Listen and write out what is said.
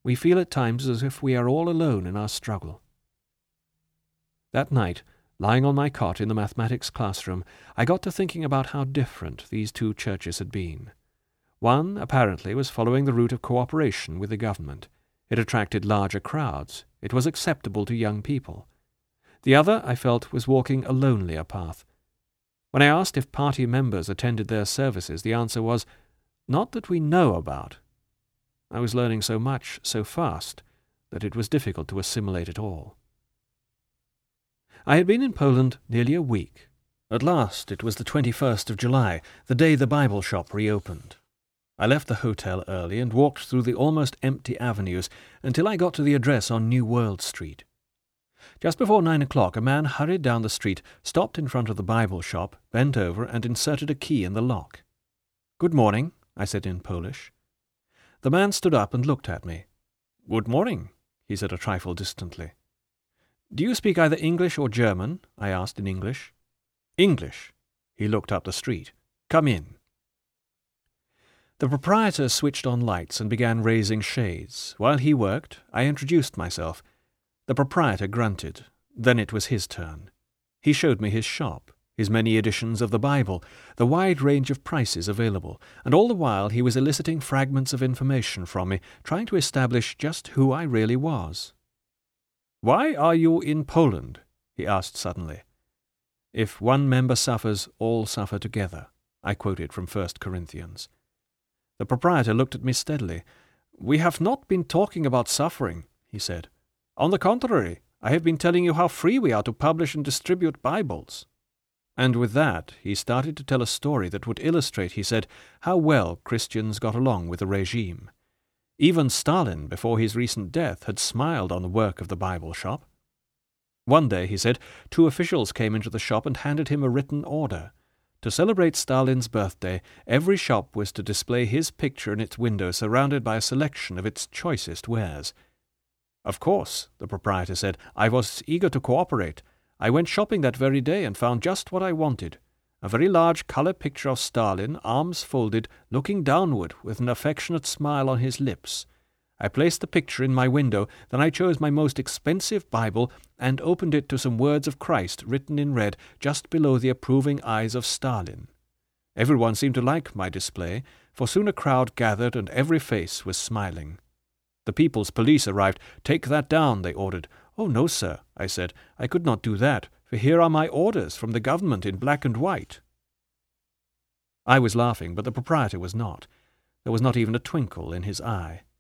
We feel at times as if we are all alone in our struggle. That night, lying on my cot in the mathematics classroom, I got to thinking about how different these two churches had been. One, apparently, was following the route of cooperation with the government. It attracted larger crowds. It was acceptable to young people. The other, I felt, was walking a lonelier path. When I asked if party members attended their services, the answer was, "Not that we know about." I was learning so much so fast that it was difficult to assimilate it all. I had been in Poland nearly a week. At last it was the 21st of July, the day the Bible shop reopened. I left the hotel early and walked through the almost empty avenues until I got to the address on New World Street. Just before 9 o'clock, a man hurried down the street, stopped in front of the Bible shop, bent over and inserted a key in the lock. "Good morning," I said in Polish. The man stood up and looked at me. "Good morning," he said a trifle distantly. "Do you speak either English or German?" I asked in English. "English." He looked up the street. "Come in." The proprietor switched on lights and began raising shades. While he worked, I introduced myself. The proprietor grunted. Then it was his turn. He showed me his shop, his many editions of the Bible, the wide range of prices available, and all the while he was eliciting fragments of information from me, trying to establish just who I really was. "Why are you in Poland?" he asked suddenly. "If one member suffers, all suffer together," I quoted from 1 Corinthians. The proprietor looked at me steadily. "We have not been talking about suffering," he said. "On the contrary, I have been telling you how free we are to publish and distribute Bibles." And with that he started to tell a story that would illustrate, he said, how well Christians got along with the regime. Even Stalin, before his recent death, had smiled on the work of the Bible shop. One day, he said, 2 officials came into the shop and handed him a written order. To celebrate Stalin's birthday, every shop was to display his picture in its window surrounded by a selection of its choicest wares. "Of course," the proprietor said, "I was eager to cooperate. I went shopping that very day and found just what I wanted. A very large colour picture of Stalin, arms folded, looking downward with an affectionate smile on his lips. I placed the picture in my window, then I chose my most expensive Bible and opened it to some words of Christ written in red just below the approving eyes of Stalin. Everyone seemed to like my display, for soon a crowd gathered and every face was smiling. The people's police arrived. "Take that down," they ordered. "Oh, no, sir," I said. "I could not do that, for here are my orders from the government in black and white." I was laughing, but the proprietor was not. There was not even a twinkle in his eye.